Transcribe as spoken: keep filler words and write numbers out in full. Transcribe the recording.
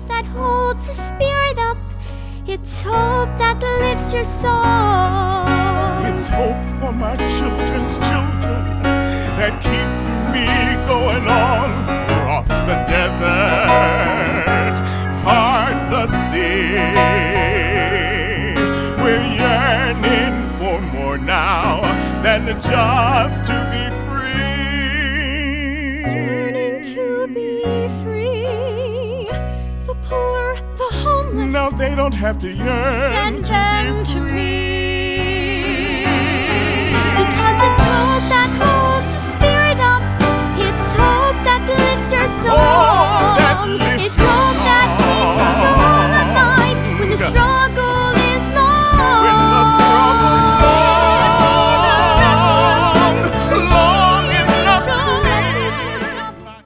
that holds a spirit up. It's hope that lifts your soul. It's hope for my children's children that keeps me going on. Cross the desert, part the sea. We're yearning for more now than just to be free. Yearning to be free. The poor, the homeless, now they don't have to yearn send to them be to free. me.